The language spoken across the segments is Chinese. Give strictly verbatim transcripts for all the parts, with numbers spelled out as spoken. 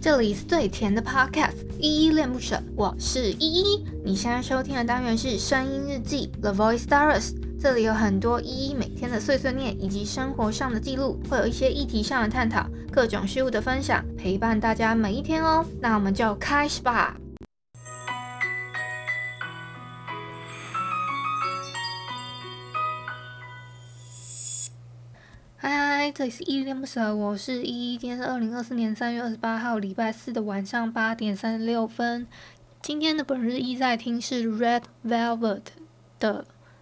这里是最甜的 Podcast， 依依恋不舍，我是依依。你现在收听的单元是声音日记 The Voice Diaries， 这里有很多依依每天的碎碎念以及生活上的记录，会有一些议题上的探讨，各种事物的分享，陪伴大家每一天哦。那我们就开始吧。嗨，这里是依依恋不舍，我是依依。今天是二零二四年三月二十八号，礼拜四的晚上八点三十六分。今天的本日依在听是 Red Velvet 的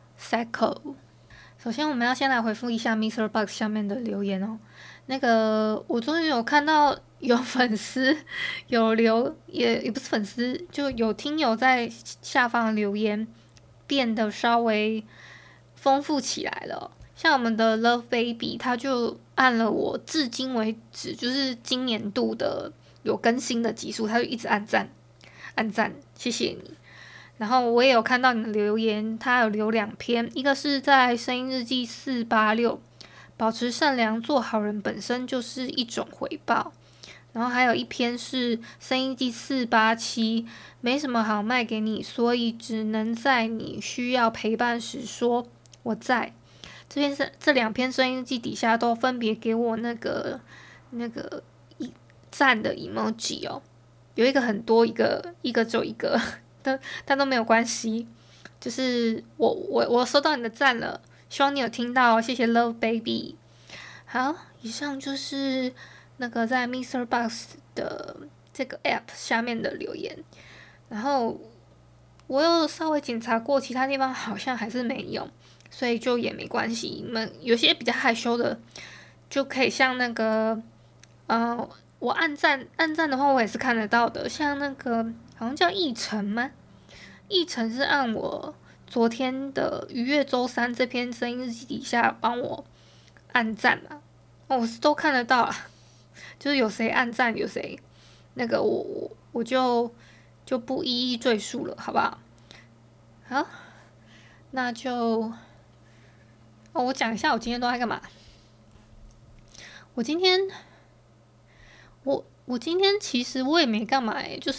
Cycle。首先，我们要先来回复一下 Mister Box 下面的留言哦。那个，我终于有看到有粉丝有留，也也不是粉丝，就有听友在下方留言变得稍微丰富起来了。像我们的 Love Baby， 他就按了我至今为止就是今年度的有更新的集数，他就一直按赞，按赞，谢谢你。然后我也有看到你的留言，他有留两篇，一个是在声音日记四八六，保持善良，做好人本身就是一种回报。然后还有一篇是声音日记四八七，没什么好卖给你，所以只能在你需要陪伴时说我在。这篇是这两篇声音日记底下都分别给我那个那个一赞的 emoji 哦，有一个很多，一个一个只有一个，但但都没有关系。就是我我我收到你的赞了，希望你有听到，谢谢 Love Baby。好，以上就是那个在 Mister Box 的这个 App 下面的留言，然后我有稍微检查过，其他地方好像还是没有。所以就也没关系，你们有些比较害羞的，就可以像那个，呃，我按赞按赞的话，我也是看得到的。像那个好像叫奕晨吗？奕晨是按我昨天的愉悦周三这篇声音日记底下帮我按赞嘛，哦，我是都看得到啊。就是有谁按赞，有谁那个我我我就就不一一赘述了，好不好？好，那就。哦，我讲一下我今天都在干嘛。我今天，我我今天其实我也没干嘛诶，就是，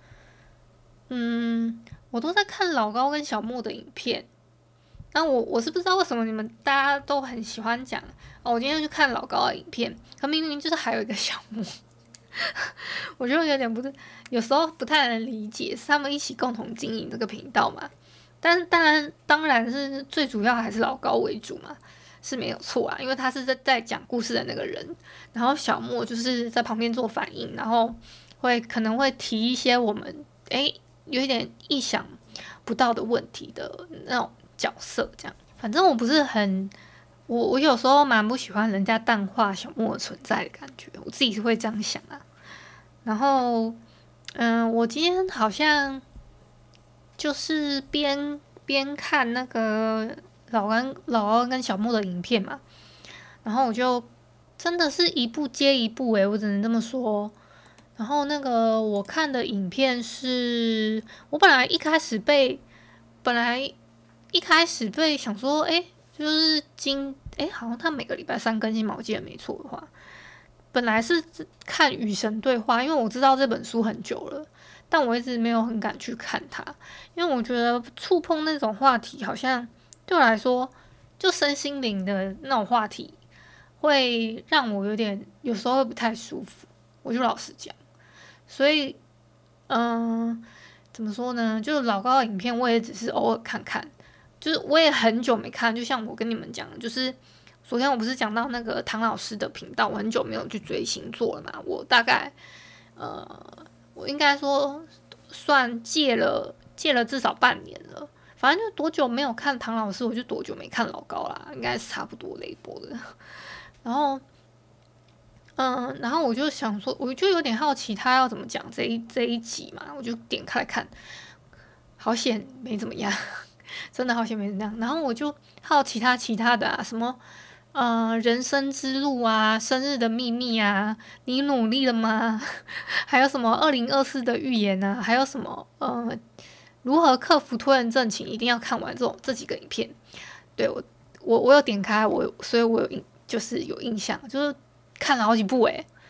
嗯，我都在看老高跟小莫的影片。那我我是不知道为什么你们大家都很喜欢讲哦，我今天去看老高的影片，可明明就是还有一个小莫，我就有点不是，有时候不太能理解，是他们一起共同经营这个频道嘛。但当然，当然是最主要还是老高为主嘛，是没有错啊，因为他是在在讲故事的那个人，然后小莫就是在旁边做反应，然后会可能会提一些我们诶有一点意想不到的问题的那种角色，这样。反正我不是很，我我有时候蛮不喜欢人家淡化小莫的存在的感觉，我自己是会这样想啊。然后，嗯，我今天好像。就是边边看那个老安老安跟小莫的影片嘛，然后我就真的是一部接一部诶、欸，我只能这么说。然后那个我看的影片是，我本来一开始被本来一开始被想说，诶、欸，就是今诶、欸，好像他每个礼拜三更新嘛，我记得没错的话，本来是看《与神对话》，因为我知道这本书很久了。但我一直没有很敢去看它，因为我觉得触碰那种话题，好像对我来说，就身心灵的那种话题，会让我有点有时候会不太舒服。我就老实讲，所以，嗯、呃，怎么说呢？就老高的影片，我也只是偶尔看看，就是我也很久没看。就像我跟你们讲，就是昨天我不是讲到那个唐老师的频道，我很久没有去追星座了嘛，我大概呃。我应该说算戒了戒了至少半年了，反正就多久没有看唐老师，我就多久没看老高啦，应该是差不多类波的。然后，嗯，然后我就想说，我就有点好奇他要怎么讲这一这一集嘛，我就点开来看，好险没怎么样，真的好险没怎么样。然后我就好奇他其他的啊，什么。呃，人生之路啊，生日的秘密啊，你努力了吗？还有什么二零二四的预言啊？还有什么呃，如何克服拖延症？请一定要看完这种这几个影片。对我，我我有点开，我所以我有印，就是有印象，就是看了好几部诶。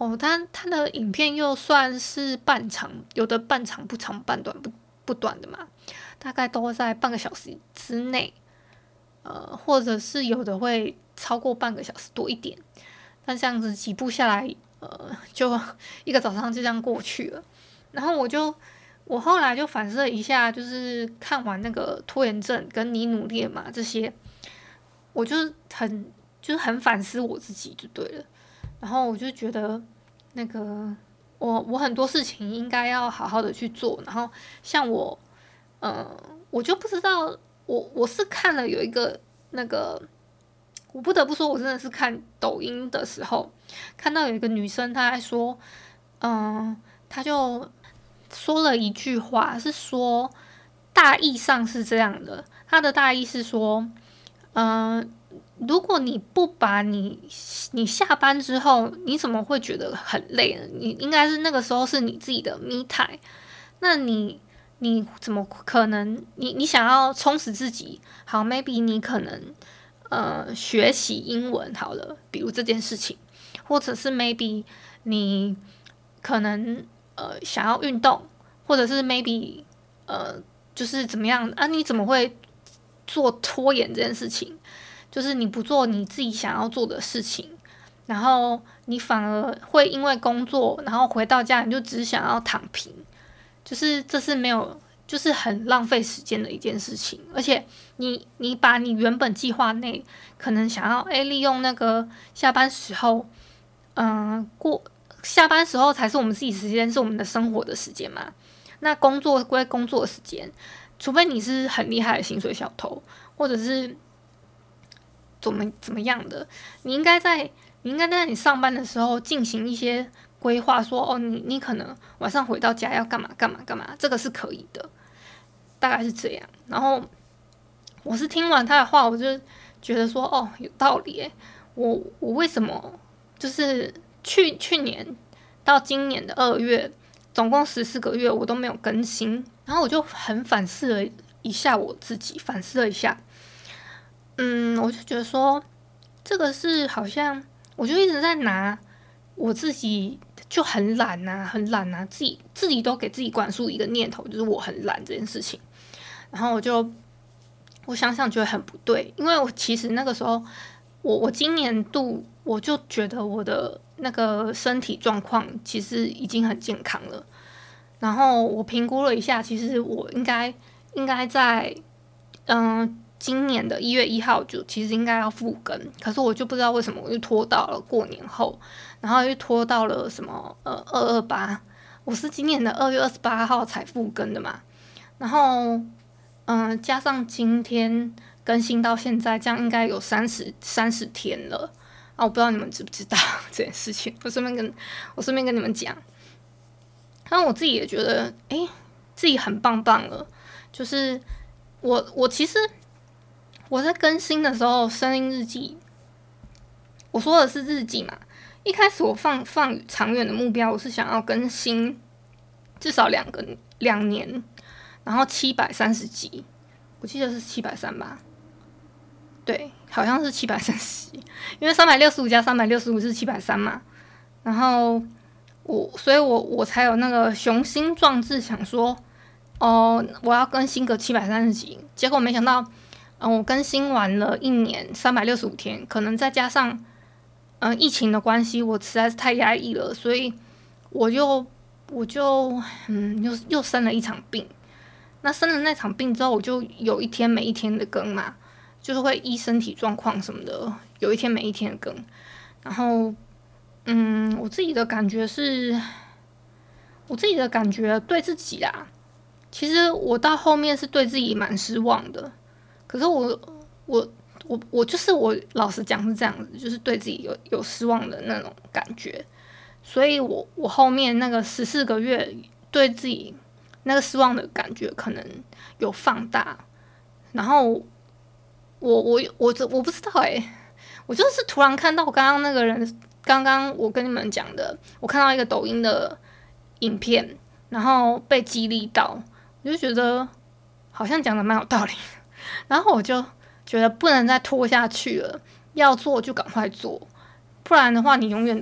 哦，他他的影片又算是半长，有的半长不长，半短不不短的嘛，大概都在半个小时之内，呃，或者是有的会超过半个小时多一点，但这样子几部下来，呃，就一个早上就这样过去了。然后我就我后来就反思了一下，就是看完那个拖延症跟你努力嘛这些，我就很就是很反思我自己就对了。然后我就觉得那个我我很多事情应该要好好的去做。然后像我，呃，我就不知道，我我是看了有一个那个，我不得不说，我真的是看抖音的时候看到有一个女生，她还说，嗯、呃，她就说了一句话，是说大意上是这样的，她的大意是说，嗯、呃。如果你不把你你下班之后，你怎么会觉得很累呢？你应该是那个时候是你自己的 me time，那你你怎么可能？你你想要充实自己，好 ，maybe 你可能呃学习英文好了，比如这件事情，或者是 maybe 你可能呃想要运动，或者是 maybe 呃就是怎么样啊？你怎么会做拖延这件事情？就是你不做你自己想要做的事情，然后你反而会因为工作，然后回到家你就只想要躺平，就是这是没有，就是很浪费时间的一件事情。而且你你把你原本计划内可能想要诶利用那个下班时候，嗯、呃、过下班时候才是我们自己时间，是我们的生活的时间嘛。那工作归工作的时间，除非你是很厉害的薪水小偷，或者是。怎么怎么样的？你应该在你应该在你上班的时候进行一些规划，说哦，你你可能晚上回到家要干嘛干嘛干嘛，这个是可以的，大概是这样。然后我是听完他的话，我就觉得说哦，有道理诶。我我为什么就是去去年到今年的二月，总共十四个月我都没有更新，然后我就很反思了一下我自己，反思了一下。嗯，我就觉得说，这个是好像，我就一直在拿我自己就很懒呐、啊，很懒呐、啊，自己自己都给自己灌输一个念头，就是我很懒这件事情。然后我就我想想觉得很不对，因为我其实那个时候，我我今年度我就觉得我的那个身体状况其实已经很健康了。然后我评估了一下，其实我应该应该在嗯。呃今年的一月一号就其实应该要复更，可是我就不知道为什么我就拖到了过年后，然后又拖到了什么呃二二八，我是今年的二月二十八号才复更的嘛，然后嗯、呃、加上今天更新到现在，这样应该有三十三十天了啊！我不知道你们知不知道这件事情，我顺便跟我顺便跟你们讲，然后我自己也觉得哎、欸、自己很棒棒了，就是我我其实。我在更新的时候，声音日记，我说的是日记嘛。一开始我放放长远的目标，我是想要更新至少两个两年，然后七百三十集，我记得是七百三吧？对，好像是七百三十集，因为三百六十五加三百六十五是七百三嘛。然后我，所以我我才有那个雄心壮志，想说，哦，我要更新个七百三十集。结果没想到。嗯，我更新完了一年三百六十五天，可能再加上嗯、呃、疫情的关系，我实在是太压抑了，所以我就我就嗯又又生了一场病。那生了那场病之后，我就有一天没一天的更嘛，就是会依身体状况什么的，有一天没一天的更。然后嗯，我自己的感觉是，我自己的感觉对自己啊，其实我到后面是对自己蛮失望的。可是我我我我就是我，老实讲是这样子，就是对自己有有失望的那种感觉，所以我我后面那个十四个月对自己那个失望的感觉可能有放大，然后我我我我不知道诶、欸，我就是突然看到刚刚那个人，刚刚我跟你们讲的，我看到一个抖音的影片，然后被激励到，我就觉得好像讲的蛮有道理。然后我就觉得不能再拖下去了，要做就赶快做，不然的话你永远都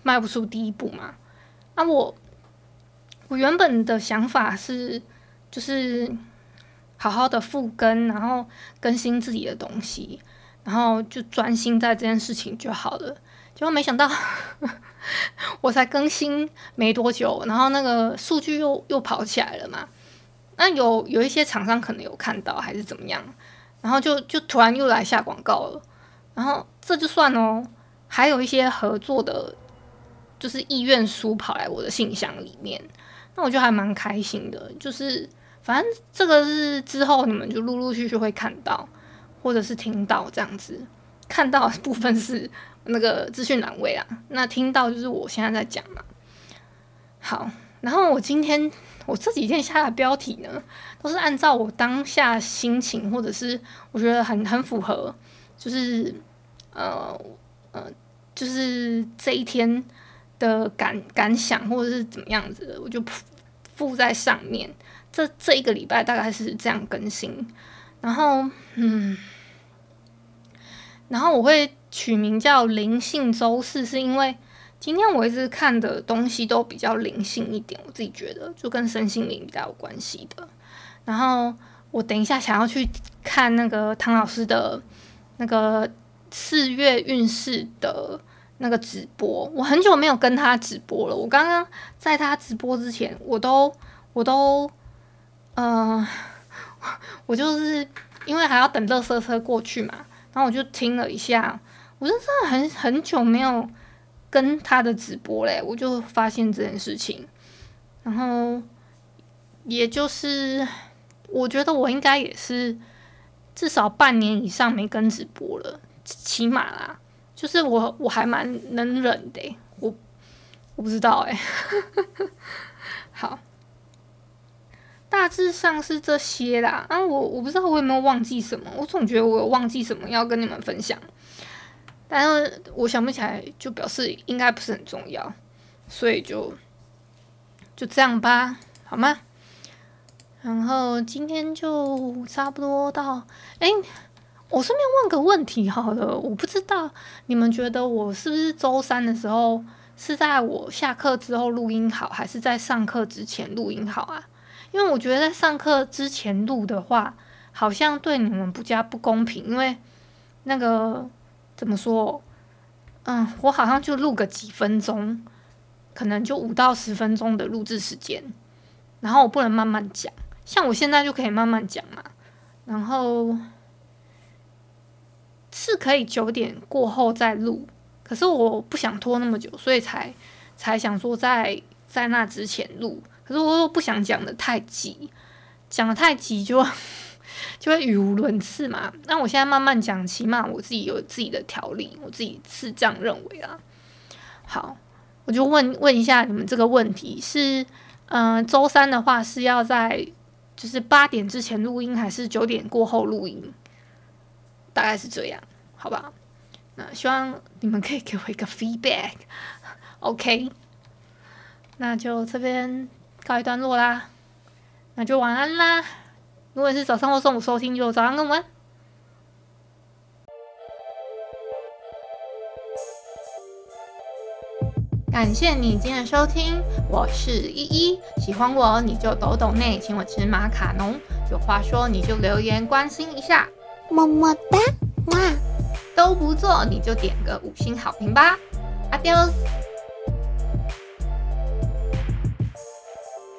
迈不出第一步嘛。啊我我原本的想法是就是好好的复更，然后更新自己的东西，然后就专心在这件事情就好了。结果没想到我才更新没多久，然后那个数据又又跑起来了嘛。那有有一些厂商可能有看到还是怎么样，然后就就突然又来下广告了。然后这就算哦，还有一些合作的，就是意愿书跑来我的信箱里面，那我就还蛮开心的。就是反正这个是之后你们就陆陆续续会看到，或者是听到这样子。看到的部分是那个资讯栏位啊，那听到就是我现在在讲嘛。好，然后我今天我这几天下的标题呢，都是按照我当下心情，或者是我觉得很很符合，就是呃呃，就是这一天的感感想，或者是怎么样子的，我就附在上面。这这一个礼拜大概是这样更新，然后嗯，然后我会取名叫灵性周四，是因为今天我一直看的东西都比较灵性一点，我自己觉得就跟身心灵比较有关系的。然后我等一下想要去看那个唐老师的那个四月运势的那个直播，我很久没有跟他直播了。我刚刚在他直播之前，我都我都呃，我就是因为还要等垃圾车过去嘛，然后我就听了一下，我就真的很很久没有跟他的直播嘞，我就发现这件事情，然后也就是我觉得我应该也是至少半年以上没跟直播了，起码啦，就是我我还蛮能忍的欸，我我不知道哎，好。大致上是这些啦，啊，我我不知道我有没有忘记什么，我总觉得我有忘记什么要跟你们分享，但是我想不起来，就表示应该不是很重要，所以就就这样吧，好吗？然后今天就差不多到，哎，我顺便问个问题好了，我不知道你们觉得我是不是周三的时候是在我下课之后录音好，还是在上课之前录音好啊？因为我觉得在上课之前录的话，好像对你们不加不公平，因为那个怎么说，嗯，我好像就录个几分钟，可能就五到十分钟的录制时间，然后我不能慢慢讲，像我现在就可以慢慢讲嘛，然后是可以九点过后再录，可是我不想拖那么久，所以才才想说在在那之前录。可是我又不想讲的太急，讲的太急就就会语无伦次嘛。那我现在慢慢讲，起码我自己有自己的条理，我自己是这样认为啦。好，我就问问一下你们这个问题是，嗯、呃，周三的话是要在就是八点之前录音，还是九点过后录音？大概是这样，好吧？那希望你们可以给我一个 feedback，OK？、那就这边告一段落啦，那就晚安啦。如果是早上或中午收听，就早上跟晚安。感谢你今天的收听，我是依依。喜欢我你就抖抖内，请我吃马卡龙。有话说你就留言关心一下， 么么哒，哇！ 都不做你就点个五星好评吧。Adios。